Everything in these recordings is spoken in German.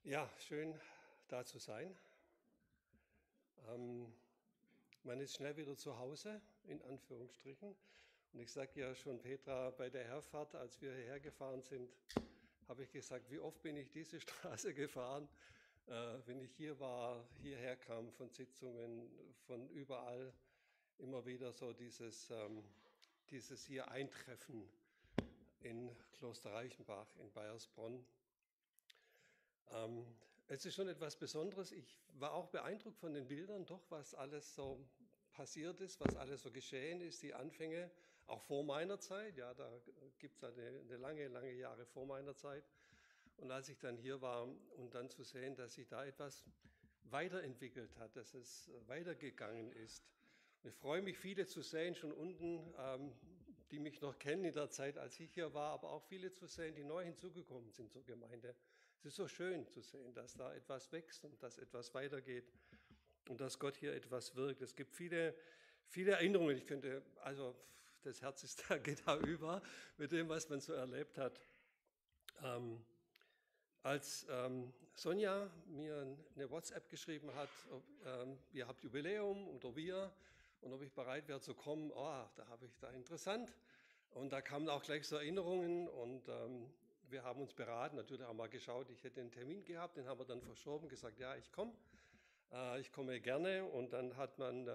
Ja, schön da zu sein. Ähm, Man ist schnell wieder zu Hause, in Anführungsstrichen. Und ich sage ja schon, Petra, bei der Herfahrt, als wir hierher gefahren sind, habe ich gesagt, wie oft bin ich diese Straße gefahren, wenn ich hier war, hierher kam von Sitzungen, von überall, immer wieder so dieses hier Eintreffen in Kloster Reichenbach in Baiersbronn. Es ist schon etwas Besonderes. Ich war auch beeindruckt von den Bildern, doch, was alles so passiert ist, was alles so geschehen ist, die Anfänge, auch vor meiner Zeit. Ja, da gibt es eine lange, lange Jahre vor meiner Zeit. Und als ich dann hier war und dann zu sehen, dass sich da etwas weiterentwickelt hat, dass es weitergegangen ist. Und ich freue mich, viele zu sehen, schon unten, die mich noch kennen in der Zeit, als ich hier war, aber auch viele zu sehen, die neu hinzugekommen sind zur Gemeinde. Es ist so schön zu sehen, dass da etwas wächst und dass etwas weitergeht und dass Gott hier etwas wirkt. Es gibt viele, viele Erinnerungen. Ich könnte, also das Herz ist da, geht da über mit dem, was man so erlebt hat. Als Sonja mir eine WhatsApp geschrieben hat, ob, ihr habt Jubiläum oder wir und ob ich bereit wäre zu kommen, oh, da habe ich da interessant. Und da kamen auch gleich so Erinnerungen und wir haben uns beraten, natürlich auch mal geschaut, ich hätte einen Termin gehabt, den haben wir dann verschoben, gesagt, ja, ich komme gerne und dann hat man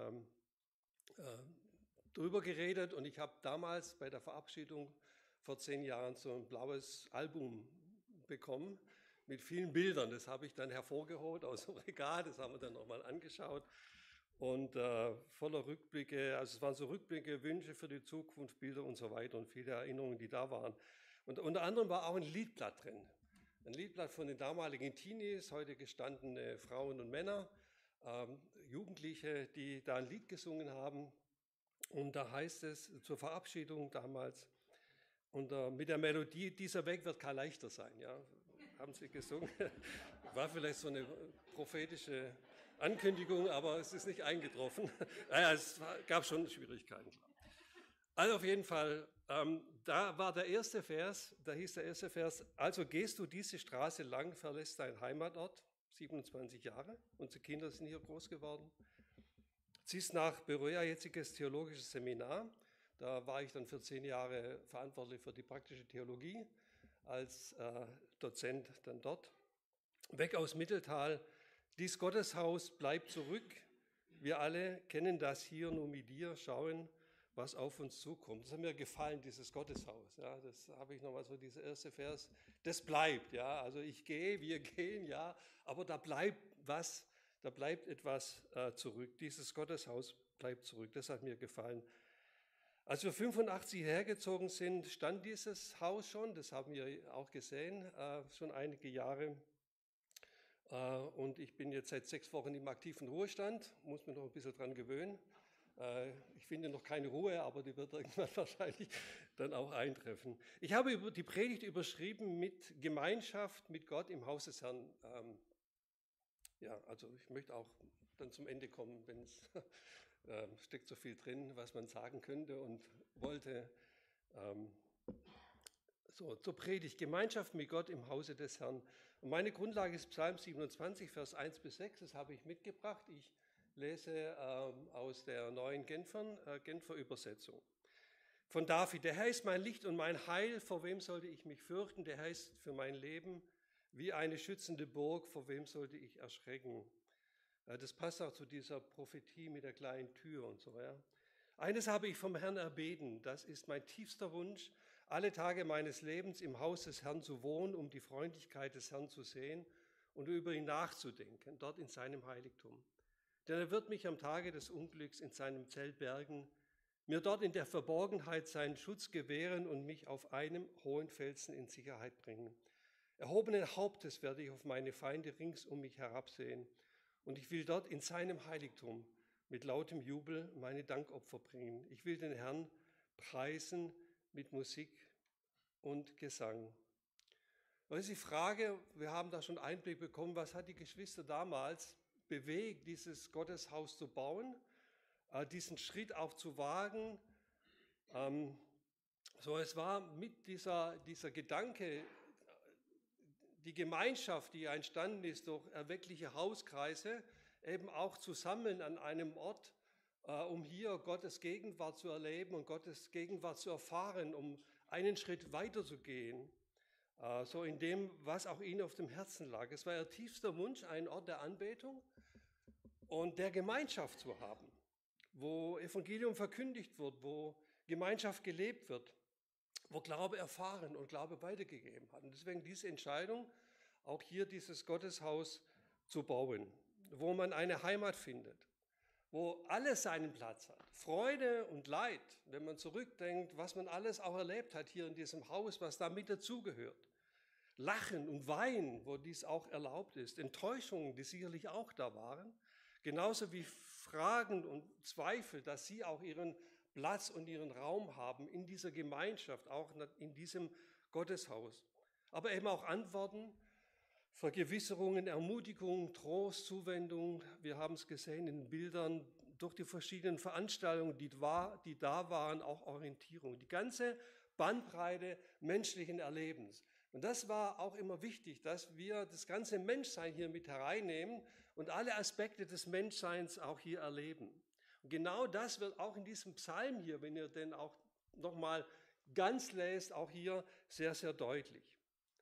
drüber geredet und ich habe damals bei der Verabschiedung vor 10 Jahren so ein blaues Album bekommen mit vielen Bildern. Das habe ich dann hervorgeholt aus dem Regal, das haben wir dann nochmal angeschaut und voller Rückblicke, also es waren so Rückblicke, Wünsche für die Zukunft, Bilder und so weiter und viele Erinnerungen, die da waren. Und unter anderem war auch ein Liedblatt drin. Ein Liedblatt von den damaligen Teenies, heute gestandene Frauen und Männer, Jugendliche, die da ein Lied gesungen haben. Und da heißt es zur Verabschiedung damals, und mit der Melodie, dieser Weg wird kein leichter sein, ja, haben sie gesungen. War vielleicht so eine prophetische Ankündigung, aber es ist nicht eingetroffen. Naja, gab schon Schwierigkeiten. Also auf jeden Fall, da war der erste Vers, da hieß der erste Vers, also gehst du diese Straße lang, verlässt deinen Heimatort, 27 Jahre, unsere Kinder sind hier groß geworden, ziehst nach Beroea, jetziges theologisches Seminar. Da war ich dann für 10 Jahre verantwortlich für die praktische Theologie als Dozent dann dort. Weg aus Mitteltal, dies Gotteshaus bleibt zurück. Wir alle kennen das hier nur mit dir, schauen, was auf uns zukommt. Das hat mir gefallen, dieses Gotteshaus. Ja, das habe ich nochmal so, dieser erste Vers. Das bleibt, ja. Also ich gehe, wir gehen, ja, aber da bleibt was. Da bleibt etwas zurück. Dieses Gotteshaus bleibt zurück. Das hat mir gefallen. Als wir 85 hergezogen sind, stand dieses Haus schon. Das haben wir auch gesehen, schon einige Jahre. Und ich bin jetzt seit 6 Wochen im aktiven Ruhestand. Muss mich noch ein bisschen dran gewöhnen. Ich finde noch keine Ruhe, aber die wird irgendwann wahrscheinlich dann auch eintreffen. Ich habe die Predigt überschrieben mit Gemeinschaft mit Gott im Haus des Herrn. Ja, also ich möchte auch dann zum Ende kommen, wenn es steckt so viel drin, was man sagen könnte und wollte. So, zur Predigt, Gemeinschaft mit Gott im Hause des Herrn. Und meine Grundlage ist Psalm 27, Vers 1 bis 6, das habe ich mitgebracht. Ich lese aus der neuen Genfer Übersetzung. Von David, der Herr ist mein Licht und mein Heil, vor wem sollte ich mich fürchten? Der Herr ist für mein Leben wie eine schützende Burg, vor wem sollte ich erschrecken? Das passt auch zu dieser Prophetie mit der kleinen Tür und so. Ja. Eines habe ich vom Herrn erbeten, das ist mein tiefster Wunsch, alle Tage meines Lebens im Haus des Herrn zu wohnen, um die Freundlichkeit des Herrn zu sehen und über ihn nachzudenken, dort in seinem Heiligtum. Denn er wird mich am Tage des Unglücks in seinem Zelt bergen, mir dort in der Verborgenheit seinen Schutz gewähren und mich auf einem hohen Felsen in Sicherheit bringen. Erhobenen Hauptes werde ich auf meine Feinde rings um mich herabsehen. Und ich will dort in seinem Heiligtum mit lautem Jubel meine Dankopfer bringen. Ich will den Herrn preisen mit Musik und Gesang. Das ist die Frage, wir haben da schon Einblick bekommen, was hat die Geschwister damals bewegt, dieses Gotteshaus zu bauen, diesen Schritt auch zu wagen. So, es war mit dieser Gedanke, die Gemeinschaft, die entstanden ist durch erweckliche Hauskreise, eben auch zu sammeln an einem Ort, um hier Gottes Gegenwart zu erleben und Gottes Gegenwart zu erfahren, um einen Schritt weiter zu gehen, so in dem, was auch ihnen auf dem Herzen lag. Es war ihr tiefster Wunsch, einen Ort der Anbetung und der Gemeinschaft zu haben, wo Evangelium verkündigt wird, wo Gemeinschaft gelebt wird, wo Glaube erfahren und Glaube weitergegeben hat. Und deswegen diese Entscheidung, auch hier dieses Gotteshaus zu bauen, wo man eine Heimat findet, wo alles seinen Platz hat. Freude und Leid, wenn man zurückdenkt, was man alles auch erlebt hat hier in diesem Haus, was da mit dazugehört. Lachen und Weinen, wo dies auch erlaubt ist. Enttäuschungen, die sicherlich auch da waren. Genauso wie Fragen und Zweifel, dass sie auch ihren Platz und ihren Raum haben in dieser Gemeinschaft, auch in diesem Gotteshaus. Aber eben auch Antworten, Vergewisserungen, Ermutigungen, Trost, Zuwendung. Wir haben es gesehen in den Bildern, durch die verschiedenen Veranstaltungen, die da waren, auch Orientierung. Die ganze Bandbreite menschlichen Erlebens. Und das war auch immer wichtig, dass wir das ganze Menschsein hier mit hereinnehmen und alle Aspekte des Menschseins auch hier erleben. Und genau das wird auch in diesem Psalm hier, wenn ihr den auch nochmal ganz lest, auch hier sehr, sehr deutlich.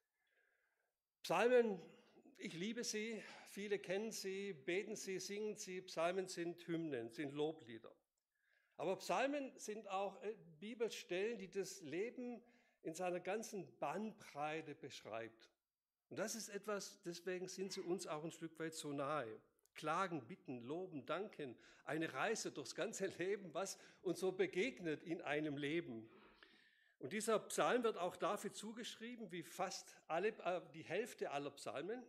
Psalmen, ich liebe sie, viele kennen sie, beten sie, singen sie. Psalmen sind Hymnen, sind Loblieder. Aber Psalmen sind auch Bibelstellen, die das Leben in seiner ganzen Bandbreite beschreibt. Und das ist etwas, deswegen sind sie uns auch ein Stück weit so nahe. Klagen, bitten, loben, danken, eine Reise durchs ganze Leben, was uns so begegnet in einem Leben. Und dieser Psalm wird auch dafür zugeschrieben, wie fast die Hälfte aller Psalmen.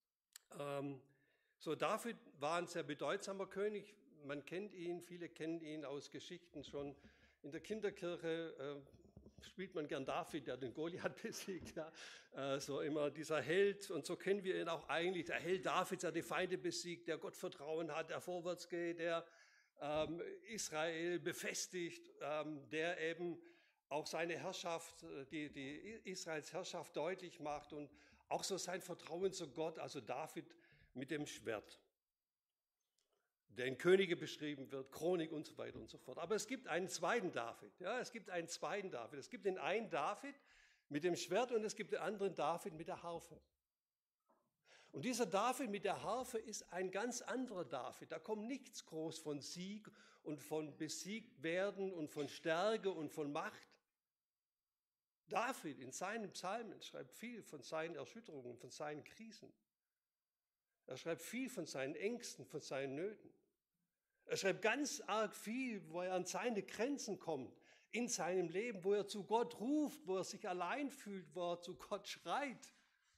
So David war ein sehr bedeutsamer König. Man kennt ihn, viele kennen ihn aus Geschichten schon. In der Kinderkirche spielt man gern David, der den Goliath besiegt. Ja. So immer dieser Held. Und so kennen wir ihn auch eigentlich. Der Held David, der die Feinde besiegt, der Gott Vertrauen hat, der vorwärts geht, der Israel befestigt, der eben auch seine Herrschaft, die Israels Herrschaft deutlich macht und auch so sein Vertrauen zu Gott, also David mit dem Schwert, der in Könige beschrieben wird, Chronik und so weiter und so fort. Aber es gibt einen zweiten David, ja, es gibt einen zweiten David. Es gibt den einen David mit dem Schwert und es gibt den anderen David mit der Harfe. Und dieser David mit der Harfe ist ein ganz anderer David. Da kommt nichts groß von Sieg und von besiegt werden und von Stärke und von Macht. David in seinen Psalmen schreibt viel von seinen Erschütterungen, von seinen Krisen. Er schreibt viel von seinen Ängsten, von seinen Nöten. Er schreibt ganz arg viel, wo er an seine Grenzen kommt in seinem Leben, wo er zu Gott ruft, wo er sich allein fühlt, wo er zu Gott schreit.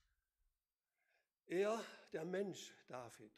Er, der Mensch, David,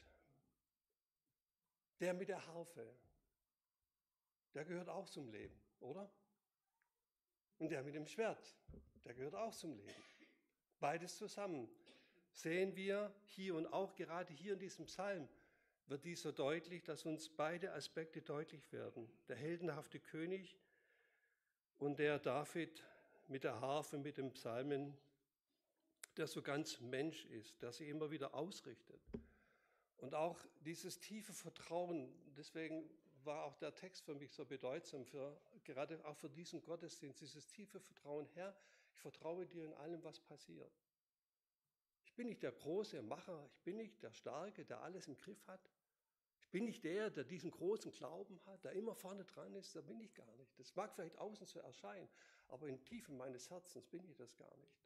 der mit der Harfe, der gehört auch zum Leben, oder? Und der mit dem Schwert, der gehört auch zum Leben. Beides zusammen sehen wir hier und auch gerade hier in diesem Psalm wird dies so deutlich, dass uns beide Aspekte deutlich werden. Der heldenhafte König und der David mit der Harfe, mit dem Psalmen, der so ganz Mensch ist, der sich immer wieder ausrichtet. Und auch dieses tiefe Vertrauen, deswegen war auch der Text für mich so bedeutsam, gerade auch für diesen Gottesdienst, dieses tiefe Vertrauen, Herr, ich vertraue dir in allem, was passiert. Ich bin nicht der große Macher, ich bin nicht der Starke, der alles im Griff hat. Ich bin nicht der diesen großen Glauben hat, der immer vorne dran ist, da bin ich gar nicht. Das mag vielleicht außen so erscheinen, aber in Tiefen meines Herzens bin ich das gar nicht.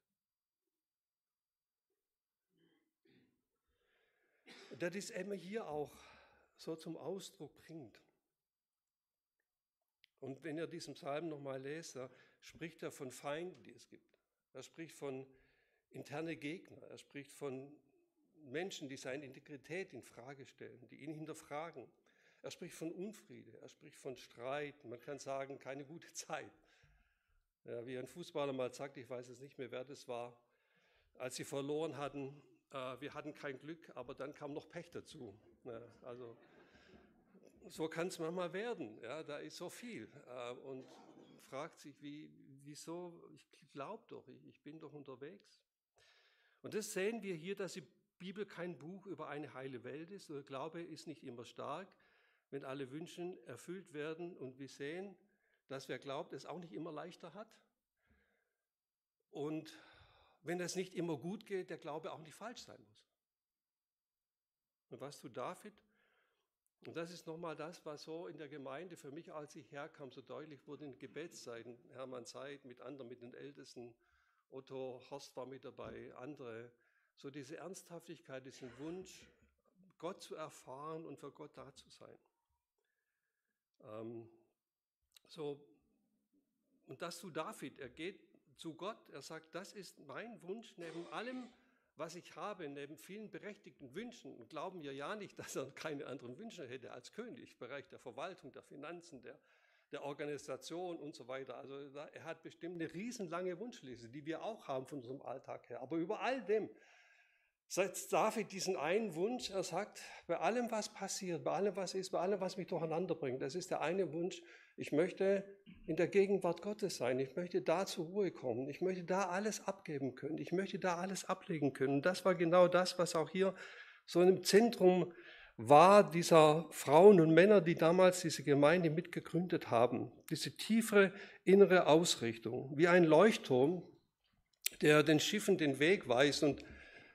Und das ist immer hier auch so zum Ausdruck bringt. Und wenn ihr diesen Psalm nochmal lest, da spricht er von Feinden, die es gibt. Er spricht von interne Gegner. Er spricht von Menschen, die seine Integrität in Frage stellen, die ihn hinterfragen. Er spricht von Unfriede. Er spricht von Streit. Man kann sagen, keine gute Zeit. Ja, wie ein Fußballer mal sagt, ich weiß es nicht mehr, wer das war, als sie verloren hatten, wir hatten kein Glück, aber dann kam noch Pech dazu. Ja, also so kann es manchmal werden. Ja, da ist so viel und fragt sich, wieso? Ich glaube doch, ich bin doch unterwegs. Und das sehen wir hier, dass die Bibel kein Buch über eine heile Welt ist. Der Glaube ist nicht immer stark, wenn alle Wünsche erfüllt werden. Und wir sehen, dass wer glaubt, es auch nicht immer leichter hat. Und wenn es nicht immer gut geht, der Glaube auch nicht falsch sein muss. Und was tut David? Und das ist nochmal das, was so in der Gemeinde für mich, als ich herkam, so deutlich wurde in Gebetszeiten. Hermann Seid mit anderen, mit den Ältesten, Otto Horst war mit dabei, andere. So diese Ernsthaftigkeit, diesen Wunsch, Gott zu erfahren und für Gott da zu sein. Und das tut David. Er geht zu Gott, er sagt, das ist mein Wunsch neben allem, was ich habe, neben vielen berechtigten Wünschen. Und glauben wir ja nicht, dass er keine anderen Wünsche hätte als König, im Bereich der Verwaltung, der Finanzen, der Organisation und so weiter. Also er hat bestimmt eine riesenlange Wunschliste, die wir auch haben von unserem Alltag her. Aber über all dem setzt David diesen einen Wunsch, er sagt, bei allem, was passiert, bei allem, was ist, bei allem, was mich durcheinander bringt, das ist der eine Wunsch, ich möchte in der Gegenwart Gottes sein, ich möchte da zur Ruhe kommen, ich möchte da alles abgeben können, ich möchte da alles ablegen können. Und das war genau das, was auch hier so im Zentrum war, dieser Frauen und Männer, die damals diese Gemeinde mitgegründet haben. Diese tiefere innere Ausrichtung, wie ein Leuchtturm, der den Schiffen den Weg weist und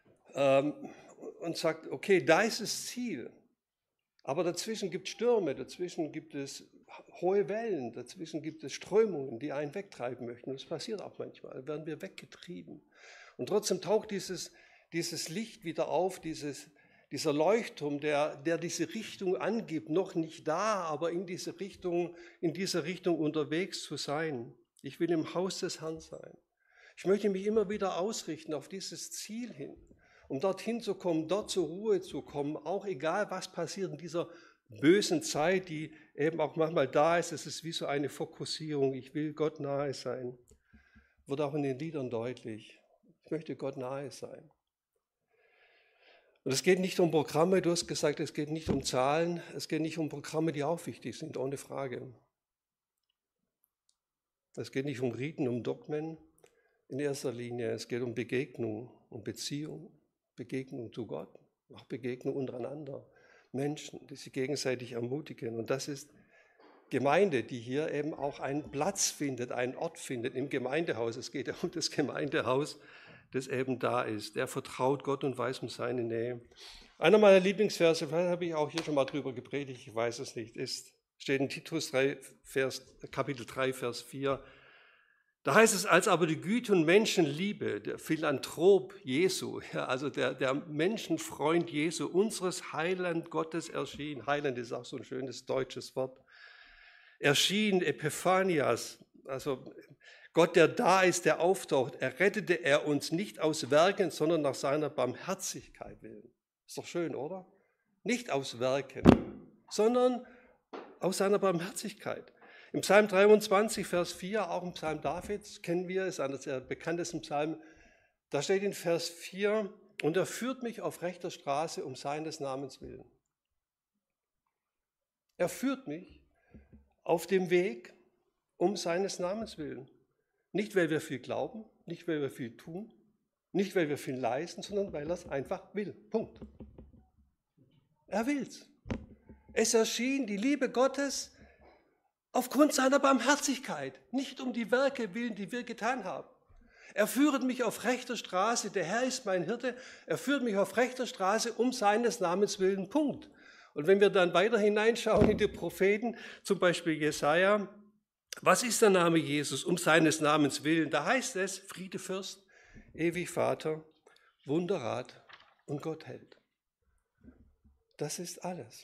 sagt, okay, da ist das Ziel, aber dazwischen gibt es Stürme, dazwischen gibt es hohe Wellen, dazwischen gibt es Strömungen, die einen wegtreiben möchten. Und das passiert auch manchmal, da werden wir weggetrieben. Und trotzdem taucht dieses Licht wieder auf, dieser Leuchtturm, der diese Richtung angibt, noch nicht da, aber in dieser Richtung unterwegs zu sein. Ich will im Haus des Herrn sein. Ich möchte mich immer wieder ausrichten auf dieses Ziel hin, um dorthin zu kommen, dort zur Ruhe zu kommen, auch egal was passiert in dieser bösen Zeit, die eben auch manchmal da ist. Es ist wie so eine Fokussierung. Ich will Gott nahe sein. Wird auch in den Liedern deutlich. Ich möchte Gott nahe sein. Und es geht nicht um Programme, du hast gesagt, es geht nicht um Zahlen, es geht nicht um Programme, die auch wichtig sind, ohne Frage. Es geht nicht um Riten, um Dogmen in erster Linie. Es geht um Begegnung, um Beziehung, Begegnung zu Gott, auch Begegnung untereinander. Menschen, die sich gegenseitig ermutigen. Und das ist Gemeinde, die hier eben auch einen Platz findet, einen Ort findet im Gemeindehaus. Es geht ja um das Gemeindehaus, das eben da ist. Der vertraut Gott und weiß um seine Nähe. Einer meiner Lieblingsverse, vielleicht habe ich auch hier schon mal drüber gepredigt, ich weiß es nicht, steht in Titus 3, Kapitel 3, Vers 4. Da heißt es, als aber die Güte und Menschenliebe, der Philanthrop Jesu, also der Menschenfreund Jesu, unseres Heiland Gottes erschien, Heiland ist auch so ein schönes deutsches Wort, erschien Epiphanias, also Gott, der da ist, der auftaucht, errettete er uns nicht aus Werken, sondern nach seiner Barmherzigkeit willen. Ist doch schön, oder? Nicht aus Werken, sondern aus seiner Barmherzigkeit. Im Psalm 23, Vers 4, auch im Psalm Davids, kennen wir, ist einer der bekanntesten Psalmen, da steht in Vers 4, und er führt mich auf rechter Straße um seines Namens willen. Er führt mich auf dem Weg um seines Namens willen. Nicht, weil wir viel glauben, nicht, weil wir viel tun, nicht, weil wir viel leisten, sondern weil er es einfach will. Punkt. Er will's. Es erschien die Liebe Gottes aufgrund seiner Barmherzigkeit, nicht um die Werke willen, die wir getan haben. Er führet mich auf rechter Straße, der Herr ist mein Hirte, er führt mich auf rechter Straße um seines Namens willen, Punkt. Und wenn wir dann weiter hineinschauen in die Propheten, zum Beispiel Jesaja, was ist der Name Jesus um seines Namens willen? Da heißt es, Friede Fürst, ewig Vater, Wunderrat und Gott hält. Das ist alles.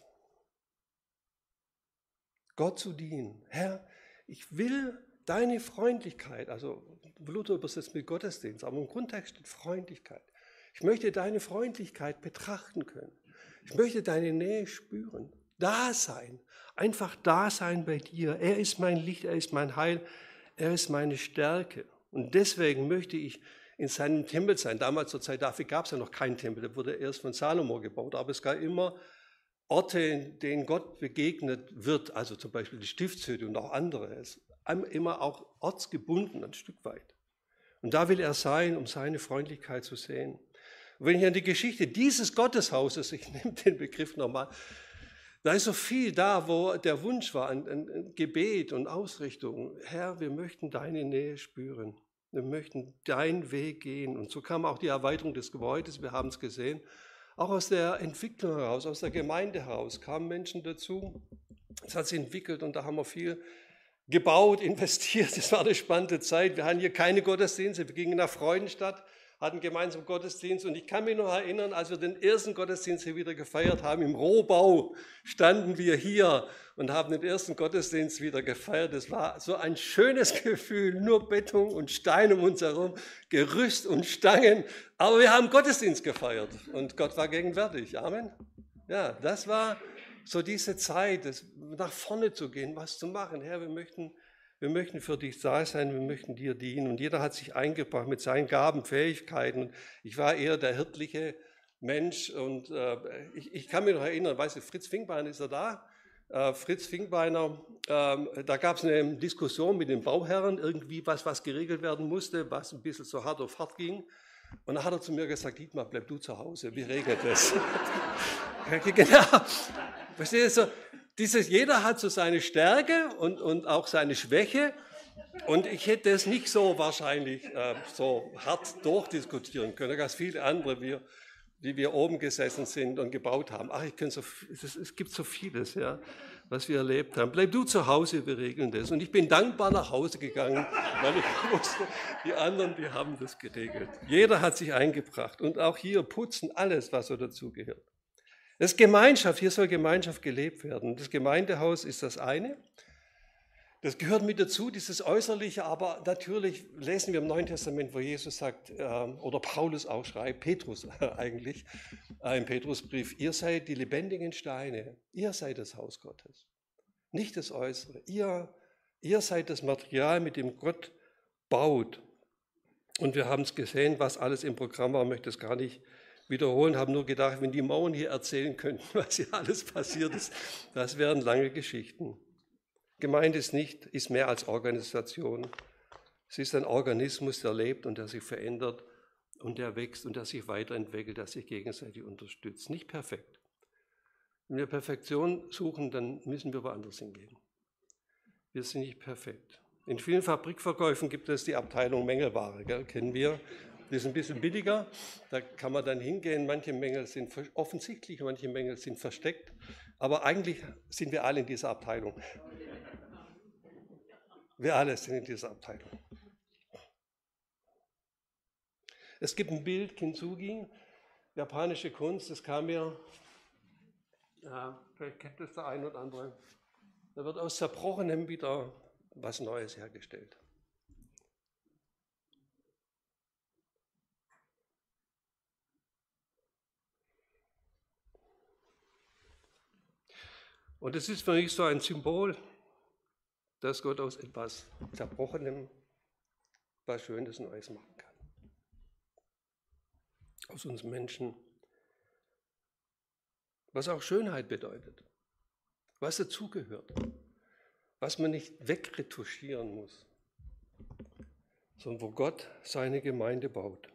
Gott zu dienen. Herr, ich will deine Freundlichkeit, also Luther übersetzt mit Gottesdienst, aber im Grundtext steht Freundlichkeit. Ich möchte deine Freundlichkeit betrachten können. Ich möchte deine Nähe spüren. Da sein, einfach da sein bei dir. Er ist mein Licht, er ist mein Heil, er ist meine Stärke. Und deswegen möchte ich in seinem Tempel sein. Damals zur Zeit dafür gab es ja noch keinen Tempel, der wurde erst von Salomo gebaut, aber es gab immer Orte, in denen Gott begegnet wird, also zum Beispiel die Stiftshütte und auch andere. Es ist immer auch ortsgebunden ein Stück weit. Und da will er sein, um seine Freundlichkeit zu sehen. Und wenn ich an die Geschichte dieses Gotteshauses, ich nehme den Begriff nochmal, da ist so viel da, wo der Wunsch war, ein Gebet und Ausrichtung. Herr, wir möchten deine Nähe spüren. Wir möchten deinen Weg gehen. Und so kam auch die Erweiterung des Gebäudes, wir haben es gesehen. Auch aus der Entwicklung heraus, aus der Gemeinde heraus kamen Menschen dazu. Es hat sich entwickelt und da haben wir viel gebaut, investiert. Es war eine spannende Zeit. Wir hatten hier keine Gottesdienste. Wir gingen nach Freudenstadt, hatten gemeinsam Gottesdienst. Und ich kann mich noch erinnern, als wir den ersten Gottesdienst hier wieder gefeiert haben, im Rohbau standen wir hier und haben den ersten Gottesdienst wieder gefeiert. Es war so ein schönes Gefühl, nur Beton und Stein um uns herum, Gerüst und Stangen. Aber wir haben Gottesdienst gefeiert und Gott war gegenwärtig. Amen. Ja, das war so diese Zeit, nach vorne zu gehen, was zu machen. Herr, wir möchten für dich da sein, wir möchten dir dienen. Und jeder hat sich eingebracht mit seinen Gaben, Fähigkeiten. Ich war eher der hirtliche Mensch und ich kann mich noch erinnern, weißt du, Fritz Finkbeiner ist er da? Fritz Finkbeiner, da gab es eine Diskussion mit den Bauherren, irgendwie was geregelt werden musste, was ein bisschen so hart auf hart ging. Und dann hat er zu mir gesagt, Dietmar, bleib du zu Hause, wie regelt das? Genau. Verstehst du? Jeder hat so seine Stärke und auch seine Schwäche. Und ich hätte es nicht so wahrscheinlich so hart durchdiskutieren können, als viele andere, wie wir oben gesessen sind und gebaut haben. Ach, es gibt so vieles, ja, was wir erlebt haben. Bleib du zu Hause, wir regeln das. Und ich bin dankbar nach Hause gegangen, weil ich wusste, die anderen, die haben das geregelt. Jeder hat sich eingebracht und auch hier putzen, alles, was so dazugehört. Das ist Gemeinschaft, hier soll Gemeinschaft gelebt werden. Das Gemeindehaus ist das eine. Das gehört mit dazu, dieses Äußerliche, aber natürlich lesen wir im Neuen Testament, wo Jesus sagt, oder Paulus auch schreibt, Petrus eigentlich, im Petrusbrief, ihr seid die lebendigen Steine, ihr seid das Haus Gottes, nicht das Äußere. Ihr seid das Material, mit dem Gott baut. Und wir haben es gesehen, was alles im Programm war, ich möchte es gar nicht wiederholen, haben nur gedacht, wenn die Mauern hier erzählen könnten, was hier alles passiert ist, das wären lange Geschichten. Gemeinde ist mehr als Organisation. Es ist ein Organismus, der lebt und der sich verändert und der wächst und der sich weiterentwickelt, der sich gegenseitig unterstützt. Nicht perfekt. Wenn wir Perfektion suchen, dann müssen wir woanders hingehen. Wir sind nicht perfekt. In vielen Fabrikverkäufen gibt es die Abteilung Mängelware, gell? Kennen wir. Die ist ein bisschen billiger, da kann man dann hingehen. Manche Mängel sind offensichtlich, manche Mängel sind versteckt. Aber eigentlich sind wir alle in dieser Abteilung. Wir alle sind in dieser Abteilung. Es gibt ein Bild, Kintsugi, japanische Kunst, das kam mir, vielleicht kennt das der ein oder andere. Da wird aus Zerbrochenem wieder was Neues hergestellt. Und es ist für mich so ein Symbol, dass Gott aus etwas Zerbrochenem was Schönes Neues machen kann. Aus uns Menschen. Was auch Schönheit bedeutet. Was dazugehört. Was man nicht wegretuschieren muss. Sondern wo Gott seine Gemeinde baut.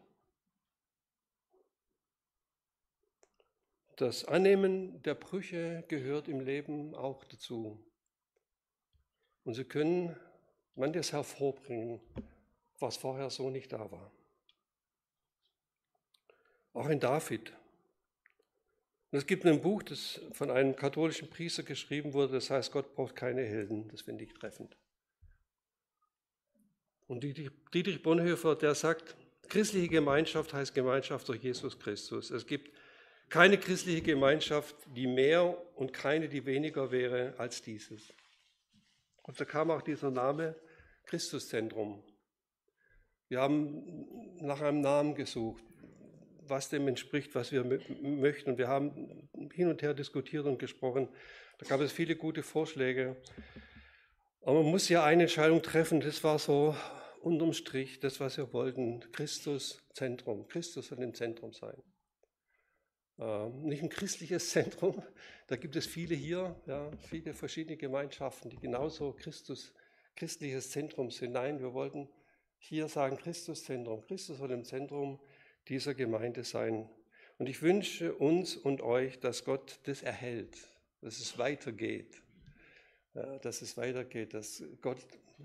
Das Annehmen der Brüche gehört im Leben auch dazu. Und sie können manches hervorbringen, was vorher so nicht da war. Auch in David. Und es gibt ein Buch, das von einem katholischen Priester geschrieben wurde, das heißt, Gott braucht keine Helden. Das finde ich treffend. Und Dietrich Bonhoeffer, der sagt, christliche Gemeinschaft heißt Gemeinschaft durch Jesus Christus. Es gibt keine christliche Gemeinschaft, die mehr und keine, die weniger wäre als dieses. Und da kam auch dieser Name Christuszentrum. Wir haben nach einem Namen gesucht, was dem entspricht, was wir möchten. Und wir haben hin und her diskutiert und gesprochen. Da gab es viele gute Vorschläge. Aber man muss ja eine Entscheidung treffen, das war so unterm Strich das, was wir wollten. Christuszentrum. Christus soll im Zentrum sein. Nicht ein christliches Zentrum, da gibt es viele hier, ja, viele verschiedene Gemeinschaften, die genauso christliches Zentrum sind. Nein, wir wollten hier sagen Christuszentrum. Christus soll im Zentrum dieser Gemeinde sein. Und ich wünsche uns und euch, dass Gott das erhält, dass es weitergeht, dass Gott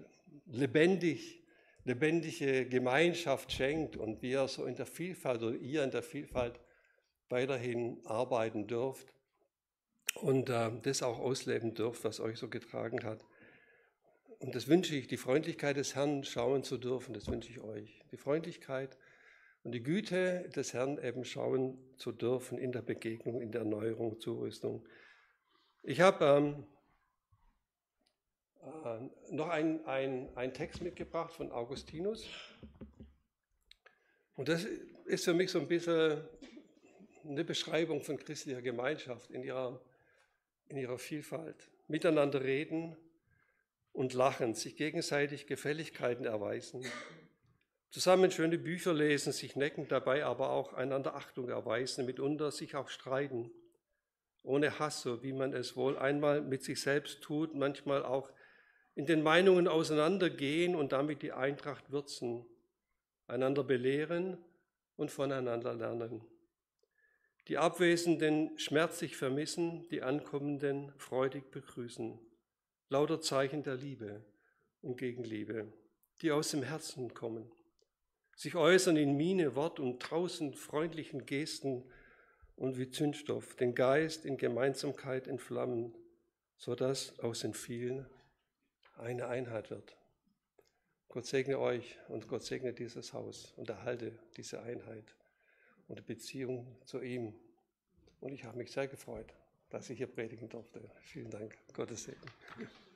lebendige Gemeinschaft schenkt und wir so in der Vielfalt oder ihr in der Vielfalt weiterhin arbeiten dürft und das auch ausleben dürft, was euch so getragen hat. Und das wünsche ich, die Freundlichkeit des Herrn schauen zu dürfen, das wünsche ich euch. Die Freundlichkeit und die Güte des Herrn eben schauen zu dürfen in der Begegnung, in der Erneuerung, Zurüstung. Ich habe noch einen Text mitgebracht von Augustinus. Und das ist für mich so ein bisschen eine Beschreibung von christlicher Gemeinschaft in ihrer Vielfalt. Miteinander reden und lachen, sich gegenseitig Gefälligkeiten erweisen, zusammen schöne Bücher lesen, sich necken, dabei aber auch einander Achtung erweisen, mitunter sich auch streiten, ohne Hass, so wie man es wohl einmal mit sich selbst tut, manchmal auch in den Meinungen auseinandergehen und damit die Eintracht würzen, einander belehren und voneinander lernen. Die Abwesenden schmerzlich vermissen, die Ankommenden freudig begrüßen. Lauter Zeichen der Liebe und Gegenliebe, die aus dem Herzen kommen, sich äußern in Miene, Wort und tausend freundlichen Gesten und wie Zündstoff den Geist in Gemeinsamkeit entflammen, sodass aus den vielen eine Einheit wird. Gott segne euch und Gott segne dieses Haus und erhalte diese Einheit und die Beziehung zu ihm. Und ich habe mich sehr gefreut, dass ich hier predigen durfte. Vielen Dank. Gottes Segen.